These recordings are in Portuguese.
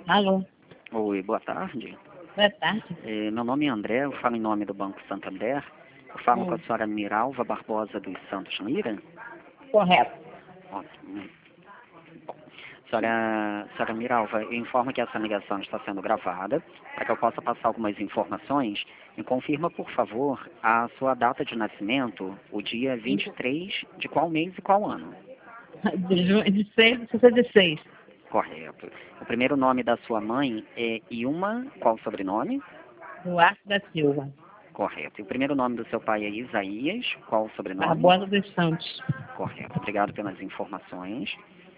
Alô, Oi, boa tarde. boa tarde. Meu nome é André, eu falo em nome do Banco Santander. Eu falo com a senhora Miralva Barbosa dos Santos Lira. Correto. Ótimo. Senhora Miralva, eu informo que essa ligação está sendo gravada, para que eu possa passar algumas informações. Me confirma, por favor, a sua data de nascimento, o dia 23 de qual mês e qual ano? De 66. Correto. O primeiro nome da sua mãe é Ilma, qual o sobrenome? Duarte da Silva. Correto. E o primeiro nome do seu pai é Isaías, qual o sobrenome? Barbosa dos Santos. Correto. Obrigado pelas informações.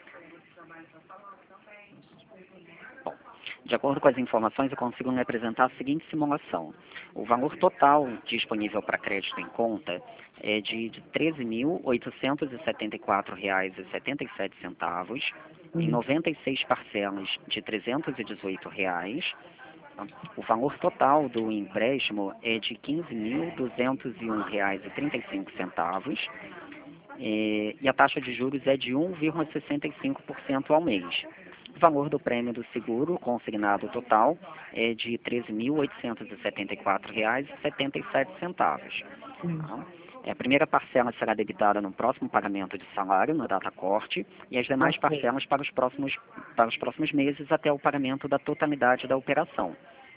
Bom, de acordo com as informações, eu consigo me apresentar a seguinte simulação. O valor total disponível para crédito em conta é de R$ 13.874,77, em 96 parcelas de R$ 318. O valor total do empréstimo é de R$ 15.201,35 e a taxa de juros é de 1,65% ao mês. O valor do prêmio do seguro consignado total é de R$ 13.874,77. A primeira parcela será debitada no próximo pagamento de salário, na data corte, e as demais parcelas para os próximos meses até o pagamento da totalidade da operação.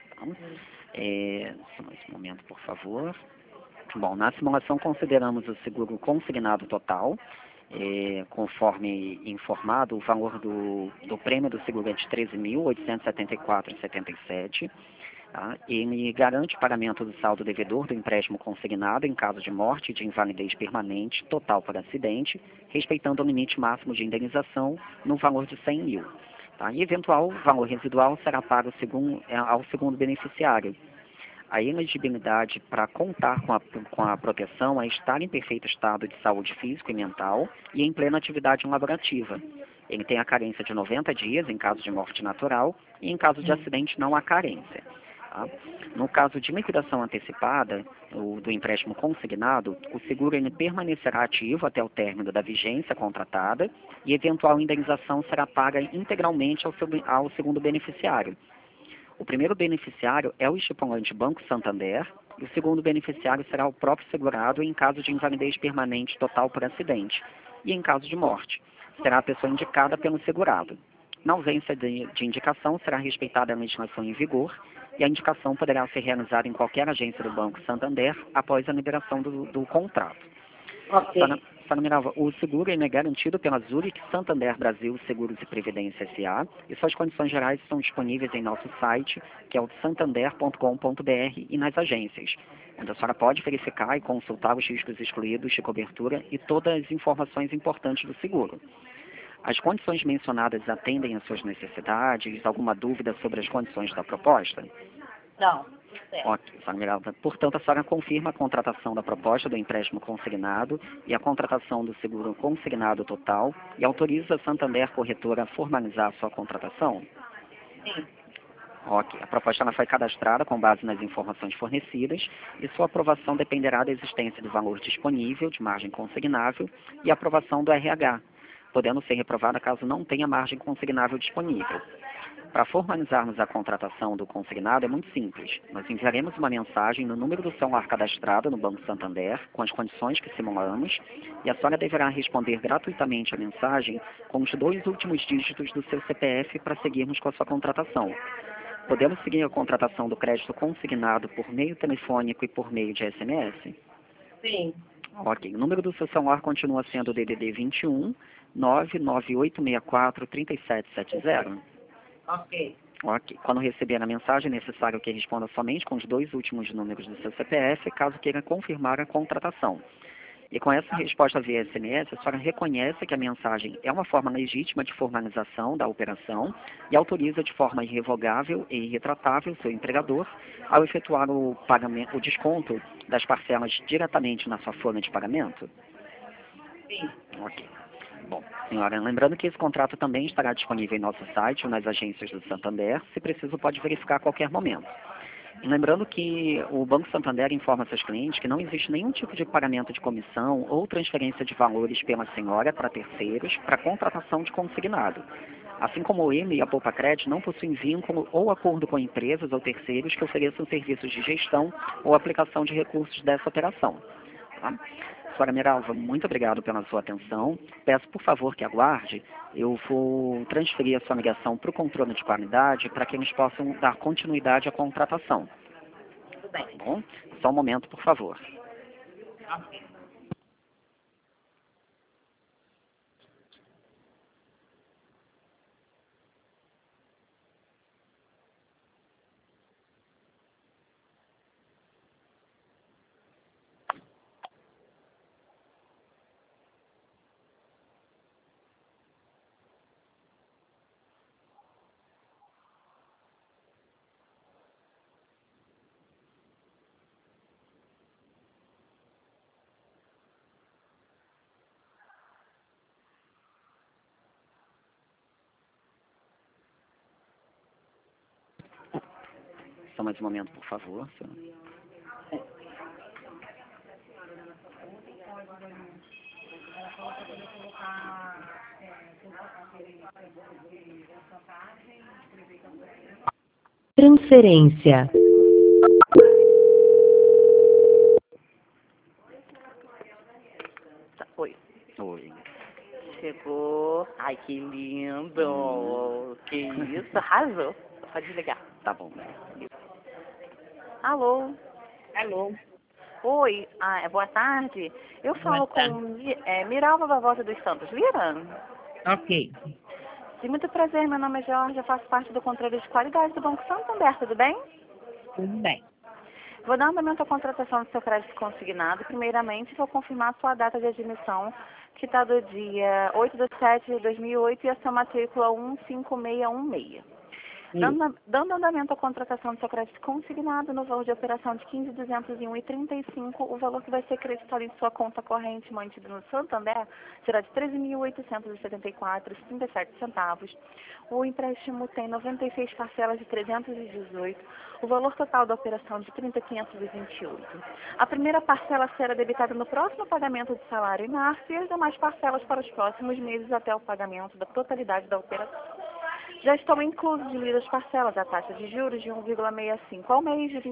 Só mais um momento, por favor. Bom, na simulação consideramos o seguro consignado total. Conforme informado, o valor do prêmio do seguro é de R$ 13.874,77. Tá? Ele garante o pagamento do saldo devedor do empréstimo consignado em caso de morte e de invalidez permanente total por acidente, respeitando o limite máximo de indenização no valor de R$ 100 mil. Tá? E eventual valor residual será pago ao segundo beneficiário. A elegibilidade para contar com a proteção é estar em perfeito estado de saúde físico e mental e em plena atividade laborativa. Ele tem a carência de 90 dias em caso de morte natural e em caso de acidente não há carência. Tá? No caso de liquidação antecipada do empréstimo consignado, o seguro ele permanecerá ativo até o término da vigência contratada e eventual indenização será paga integralmente ao segundo beneficiário. O primeiro beneficiário é o estipulante Banco Santander e o segundo beneficiário será o próprio segurado em caso de invalidez permanente total por acidente e em caso de morte. Será a pessoa indicada pelo segurado. Na ausência de indicação, será respeitada a legislação em vigor e a indicação poderá ser realizada em qualquer agência do Banco Santander após a liberação do contrato. Senhora Miralva, o seguro é garantido pela Zurich Santander Brasil Seguros e Previdência S.A. e suas condições gerais estão disponíveis em nosso site, que é o santander.com.br e nas agências. A senhora pode verificar e consultar os riscos excluídos de cobertura e todas as informações importantes do seguro. As condições mencionadas atendem às suas necessidades? Alguma dúvida sobre as condições da proposta? Não. Ok, senhora Miralva. Portanto, a senhora confirma a contratação da proposta do empréstimo consignado e a contratação do seguro consignado total e autoriza a Santander Corretora a formalizar a sua contratação? Sim. Ok, a proposta ela foi cadastrada com base nas informações fornecidas e sua aprovação dependerá da existência do valor disponível de margem consignável e aprovação do RH, podendo ser reprovada caso não tenha margem consignável disponível. Para formalizarmos a contratação do consignado é muito simples. Nós enviaremos uma mensagem no número do celular cadastrado no Banco Santander, com as condições que simulamos, e a senhora deverá responder gratuitamente a mensagem com os 2 últimos dígitos do seu CPF para seguirmos com a sua contratação. Podemos seguir a contratação do crédito consignado por meio telefônico e por meio de SMS? Sim. Ok. O número do seu celular continua sendo o DDD 21 99864 3770? Ok. Ok. Quando receber a mensagem, é necessário que responda somente com os 2 últimos números do seu CPF, caso queira confirmar a contratação. E com essa resposta via SMS, a senhora reconhece que a mensagem é uma forma legítima de formalização da operação e autoriza de forma irrevogável e irretratável seu empregador ao efetuar o desconto das parcelas diretamente na sua folha de pagamento? Sim. Ok. Bom, senhora, lembrando que esse contrato também estará disponível em nosso site ou nas agências do Santander. Se preciso, pode verificar a qualquer momento. Lembrando que o Banco Santander informa seus clientes que não existe nenhum tipo de pagamento de comissão ou transferência de valores pela senhora para terceiros para contratação de consignado. Assim como o EME e a Poupa Crédito não possuem vínculo ou acordo com empresas ou terceiros que ofereçam serviços de gestão ou aplicação de recursos dessa operação. Tá? Senhora Miralva, muito obrigado pela sua atenção. Peço, por favor, que aguarde. Eu vou transferir a sua ligação para o controle de qualidade para que eles possam dar continuidade à contratação. Tudo bem. Tá bom? Só um momento, por favor. Ok. Só mais um momento, por favor. Transferência. Oi, Oi. chegou. Ai, que lindo. Que isso, arrasou. Pode desligar. Tá bom. Alô? Alô. Oi, boa tarde. Eu falo Boa tarde. com Miralva Barbosa dos Santos Lira. Ok. De muito prazer, meu nome é Jorge, eu faço parte do controle de qualidade do Banco Santander, tudo bem? Tudo bem. Vou dar andamento à contratação do seu crédito consignado. Primeiramente, vou confirmar a sua data de admissão, que está do dia 8/7/2008 e a sua matrícula 15616. Dando andamento à contratação do seu crédito consignado no valor de operação de 15.201,35, o valor que vai ser creditado em sua conta corrente mantida no Santander será de 13.874,37 centavos. O empréstimo tem 96 parcelas de 318, o valor total da operação de 30.528. A primeira parcela será debitada no próximo pagamento de salário em março e as demais parcelas para os próximos meses até o pagamento da totalidade da operação. Já estão inclusos de lidas parcelas a taxa de juros de 1,65 ao mês, de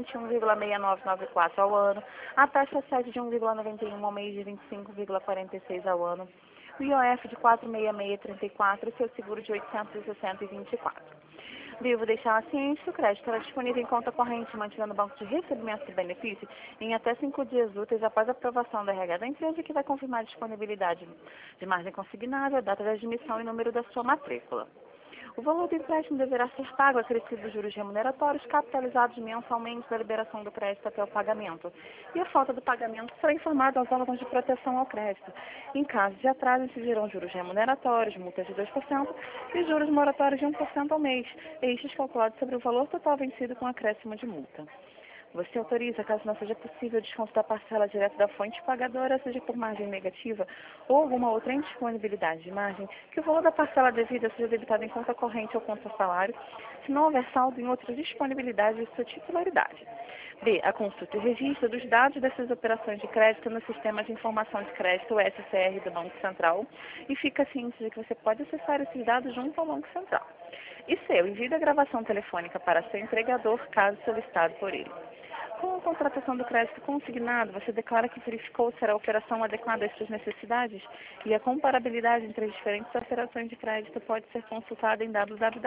21,6994 ao ano, a taxa sede de 1,91 ao mês, de 25,46 ao ano, o IOF de 46634 e seu seguro de 860,24. Devo deixar ciente que o crédito será disponível em conta corrente mantida no banco de recebimento de benefício em até 5 dias úteis após a aprovação da RH da empresa, que vai confirmar a disponibilidade de margem consignada, a data de admissão e número da sua matrícula. O valor do empréstimo deverá ser pago acrescido dos juros remuneratórios capitalizados mensalmente da liberação do crédito até o pagamento. E a falta do pagamento será informada aos órgãos de proteção ao crédito. Em caso de atraso, incidirão juros remuneratórios, multas de 2% e juros moratórios de 1% ao mês, estes calculados sobre o valor total vencido com acréscimo de multa. Você autoriza, caso não seja possível, o desconto da parcela direto da fonte pagadora, seja por margem negativa ou alguma outra indisponibilidade de margem, que o valor da parcela devida seja debitado em conta corrente ou conta salário, se não houver saldo em outra disponibilidade de sua titularidade. B. A consulta e registro dos dados dessas operações de crédito no Sistema de Informação de Crédito, o SCR, do Banco Central, e fica ciente de que você pode acessar esses dados junto ao Banco Central. E C. O envio da gravação telefônica para seu empregador, caso solicitado por ele. Com a contratação do crédito consignado, você declara que verificou se a operação adequada às suas necessidades e a comparabilidade entre as diferentes operações de crédito pode ser consultada em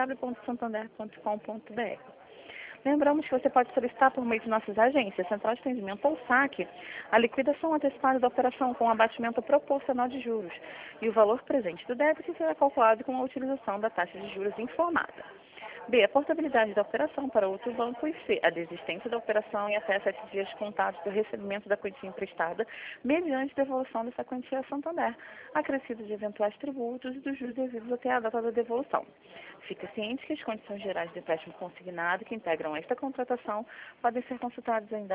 www.santander.com.br. Lembramos que você pode solicitar por meio de nossas agências, Central de Atendimento ou SAC, a liquidação antecipada da operação com abatimento proporcional de juros e o valor presente do débito será calculado com a utilização da taxa de juros informada. B. A portabilidade da operação para outro banco e C. A desistência da operação em até 7 dias contados do recebimento da quantia emprestada, mediante devolução dessa quantia a Santander, acrescido de eventuais tributos e dos juros devidos até a data da devolução. Fique ciente que as condições gerais de empréstimo consignado que integram esta contratação podem ser consultadas em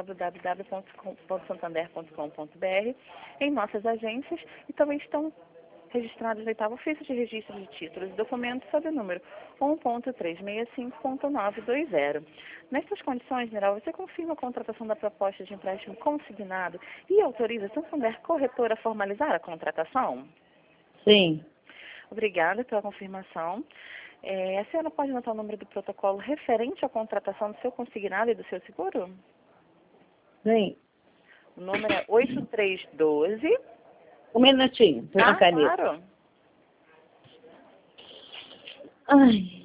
www.santander.com.br, em nossas agências e também estão registrados no 8º ofício de registro de títulos e documentos sob o número 1.365.920. Nestas condições, Geral, você confirma a contratação da proposta de empréstimo consignado e autoriza a Santander Corretora a formalizar a contratação? Sim. Obrigada pela confirmação. A senhora pode anotar o número do protocolo referente à contratação do seu consignado e do seu seguro? Sim. O número é 8312. Um minutinho, tô na caneta. Claro. Ai.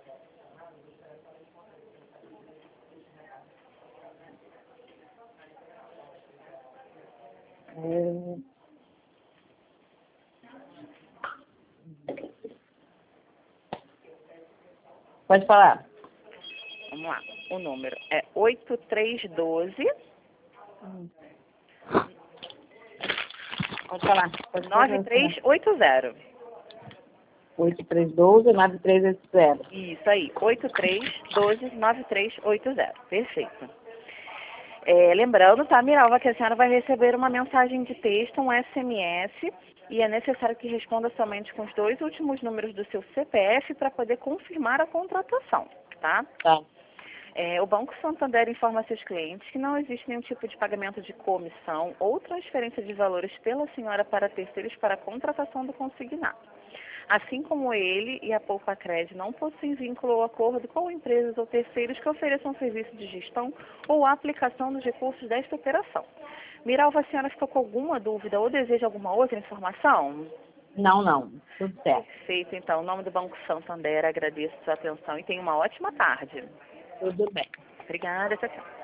Pode falar. Vamos lá. O número é 8312 Pode falar. 9380. 8312-9380. Isso aí, 8312-9380. Perfeito. Lembrando, tá, Miralva, que a senhora vai receber uma mensagem de texto, um SMS, e é necessário que responda somente com os 2 últimos números do seu CPF para poder confirmar a contratação, tá? Tá. O Banco Santander informa seus clientes que não existe nenhum tipo de pagamento de comissão ou transferência de valores pela senhora para terceiros para a contratação do consignado. Assim como ele e a Poupacred não possuem vínculo ou acordo com empresas ou terceiros que ofereçam serviço de gestão ou aplicação dos recursos desta operação. Miralva, a senhora ficou com alguma dúvida ou deseja alguma outra informação? Não. Tudo certo. Perfeito, então. Em nome do Banco Santander, agradeço a sua atenção e tenha uma ótima tarde. Tudo bem. Obrigada, tchau, tchau.